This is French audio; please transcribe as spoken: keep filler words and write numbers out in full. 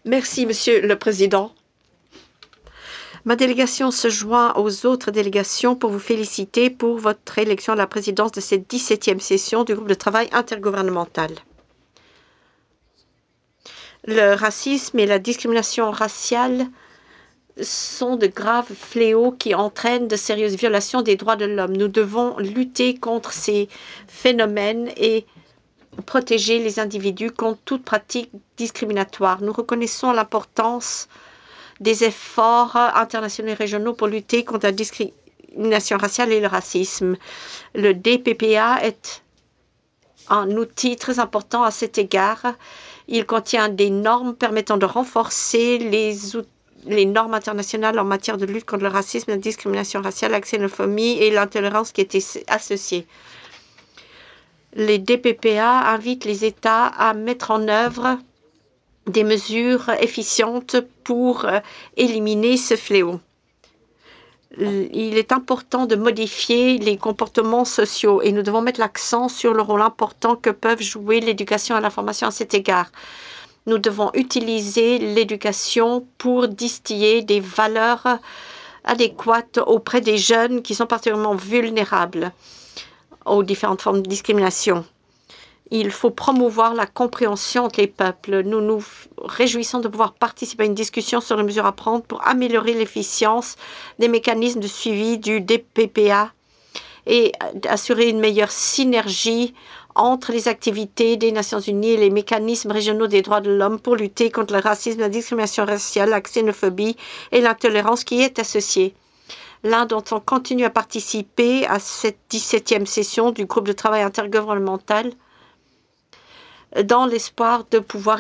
Merci, Monsieur le Président. Ma délégation se joint aux autres délégations pour vous féliciter pour votre élection à la présidence de cette dix-septième session du groupe de travail intergouvernemental. Le racisme et la discrimination raciale sont de graves fléaux qui entraînent de sérieuses violations des droits de l'homme. Nous devons lutter contre ces phénomènes et protéger les individus contre toute pratique discriminatoire. Nous reconnaissons l'importance des efforts internationaux et régionaux pour lutter contre la discrimination raciale et le racisme. Le D P P A est un outil très important à cet égard. Il contient des normes permettant de renforcer les, les normes internationales en matière de lutte contre le racisme, la discrimination raciale, la xénophobie et l'intolérance qui étaient associées. Les D P P A invitent les États à mettre en œuvre des mesures efficientes pour éliminer ce fléau. Il est important de modifier les comportements sociaux et nous devons mettre l'accent sur le rôle important que peuvent jouer l'éducation et l'information à cet égard. Nous devons utiliser l'éducation pour distiller des valeurs adéquates auprès des jeunes qui sont particulièrement vulnérables aux différentes formes de discrimination. Il faut promouvoir la compréhension entre les peuples. Nous nous réjouissons de pouvoir participer à une discussion sur les mesures à prendre pour améliorer l'efficience des mécanismes de suivi du D P P A et assurer une meilleure synergie entre les activités des Nations unies et les mécanismes régionaux des droits de l'homme pour lutter contre le racisme, la discrimination raciale, la xénophobie et l'intolérance qui y est associée. L'Inde entend continuer à participer à cette dix-septième session du groupe de travail intergouvernemental dans l'espoir de pouvoir